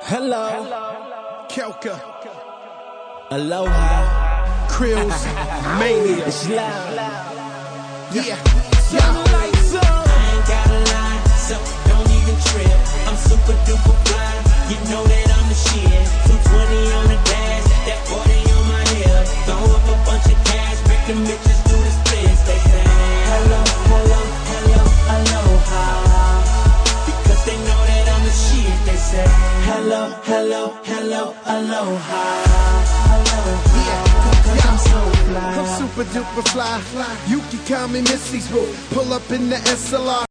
Hello, Kelka, aloha, Krills, Mania. it's loud. Yeah, Turn the lights up. I ain't gotta lie, so don't even trip. I'm super duper fly, you know that I'm the shit. 220 on the dash, that 40 on my hip. Throw up a bunch of cash, make them bitches do the splits. They say hello, hello, hello, aloha, because they know that I'm the shit. They say hello, hello, hello, aloha, aloha, because I'm so fly. I'm super duper fly. You can call me Missy's Boo. Pull up in the SLR.